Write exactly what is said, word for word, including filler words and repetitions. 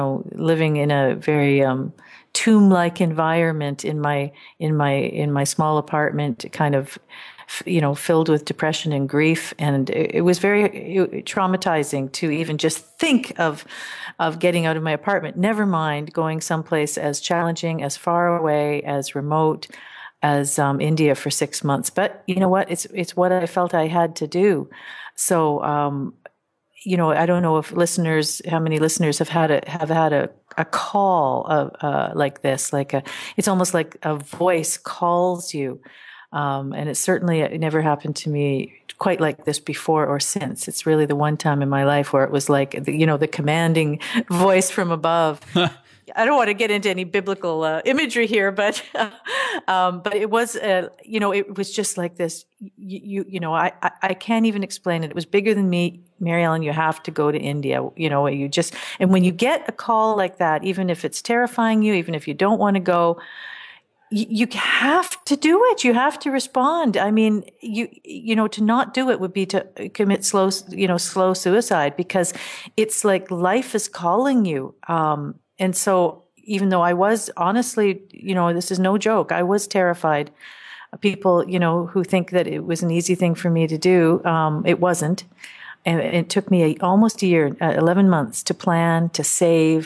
living in a very um, tomb-like environment in my in my in my small apartment, kind of, you know, filled with depression and grief, and it, it was very traumatizing to even just think of of getting out of my apartment. Never mind going someplace as challenging, as far away, as remote as um, India for six months. But you know what? It's it's what I felt I had to do. So. Um, you know, I don't know if listeners, how many listeners have had a have had a a call of uh, like this, like a, it's almost like a voice calls you, um, and it certainly it never happened to me quite like this before or since. It's really the one time in my life where it was like, the, you know, the commanding voice from above. I don't want to get into any biblical uh, imagery here, but um, but it was, uh, you know, it was just like this. You, you, you know, I, I, I can't even explain it. It was bigger than me, Mary Ellen. You have to go to India. You know, you just, and when you get a call like that, even if it's terrifying you, even if you don't want to go, you, you have to do it. You have to respond. I mean, you, you know, to not do it would be to commit slow, you know, slow suicide, because it's like life is calling you. Um, And so even though I was honestly, you know, this is no joke, I was terrified. People, you know, who think that it was an easy thing for me to do, um, it wasn't. And it took me a, almost a year, uh, eleven months to plan, to save,